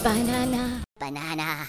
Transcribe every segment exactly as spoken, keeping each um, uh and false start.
Banana. Banana.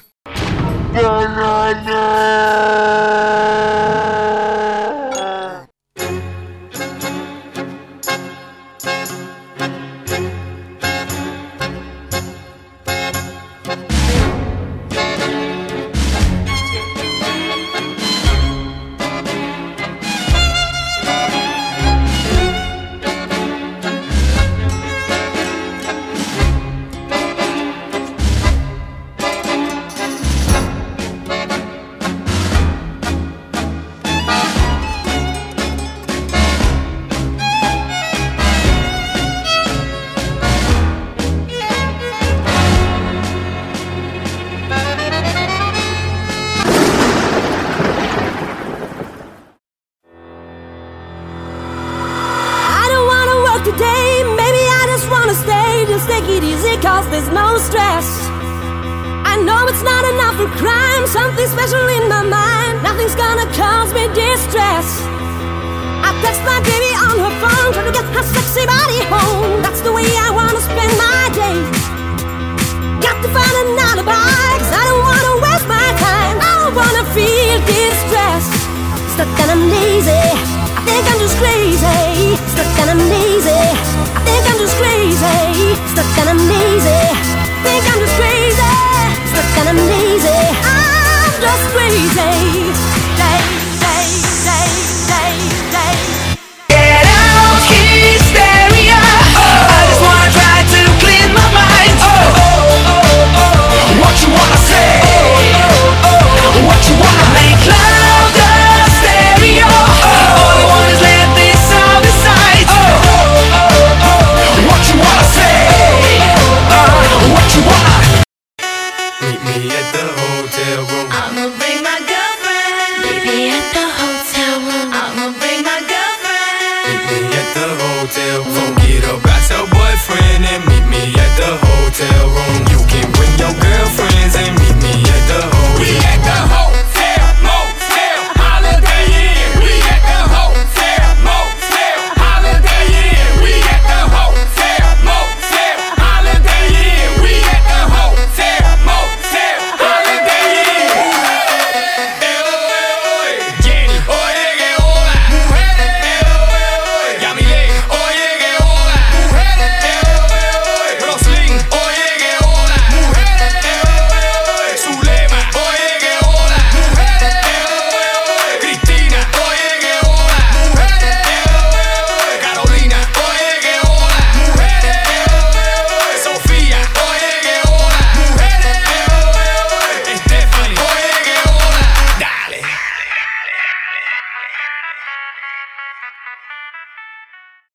Today, maybe I just wanna stay, just take it easy cause there's no stress. I know it's not enough for crime, something special in my mind, nothing's gonna cause me distress. I text my baby on her phone, trying to get her sexy body home. That's the way I wanna spend my day. Got to find an alibi, cause I don't wanna waste my time. I don't wanna feel distress. Stuck and I'm lazy, I think I'm just crazy. Stuck and I'm lazy, I think I'm just crazy. Stuck and I'm lazy, think I'm just crazy. Stuck and I'm lazy, I'm just crazy. Day, day, day, day, day. Get out, hysteria. Oh, I just wanna try to clean my mind. Oh, oh, oh, oh. What you wanna say? Oh, oh, oh. What you wanna make loud the stereo? Oh, all I want is let this sound decide. Oh, oh, oh, oh. What you wanna say? Oh, what you wanna? Meet me at the hotel room. I'ma bring my girlfriend. Baby at the hotel room. I'ma bring my girlfriend. Meet me at the hotel room. Get up.